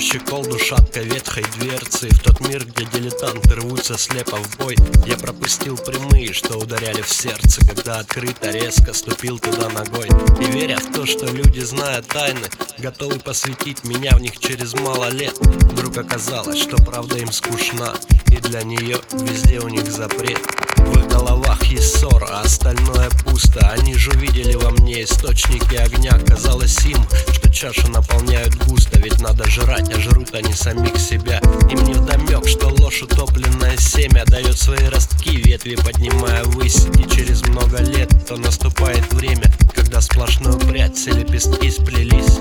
щеколду шаткой ветхой дверцы. В тот мир, где дилетанты рвутся слепо в бой, я пропустил прямые, что ударяли в сердце, когда открыто резко ступил туда ногой. И веря в то, что люди, зная тайны, готовы посвятить меня в них через мало лет, вдруг оказалось, что правда им скучна, и для нее везде у них запрет. В их головах есть ссора, а остальное пусто. Они же увидели во мне источники огня. Казалось им, что чашу наполняют густо, ведь надо жрать, а жрут они самих себя. Им невдомек, что ложь утопленное семя дает свои ростки, ветви поднимая ввысь. И через много лет то наступает время, когда сплошную прядь все лепестки сплелись.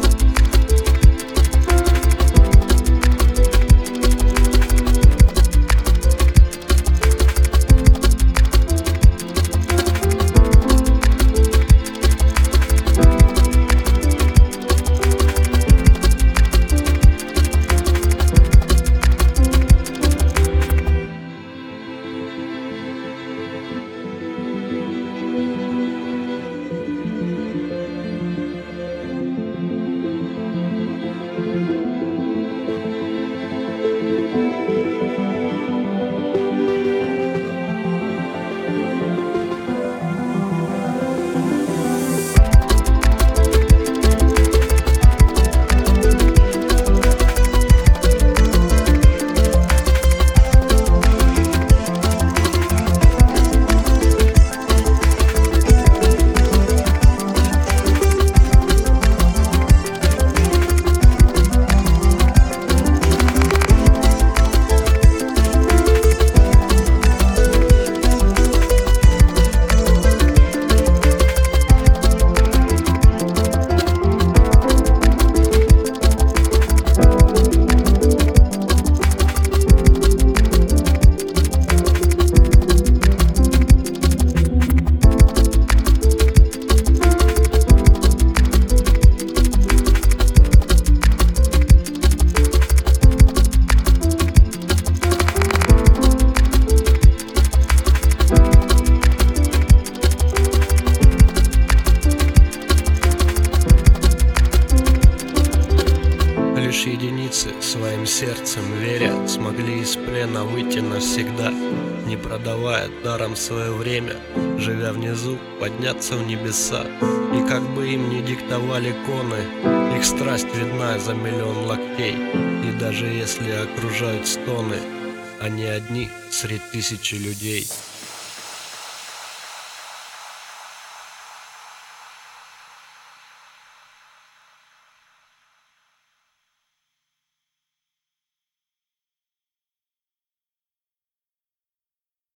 Лишь единицы своим сердцем веря смогли из плена выйти навсегда, не продавая даром свое время, живя внизу, подняться в небеса. И как бы им ни диктовали коны, их страсть видна за миллион локтей. И даже если окружают стоны, они одни среди тысячи людей.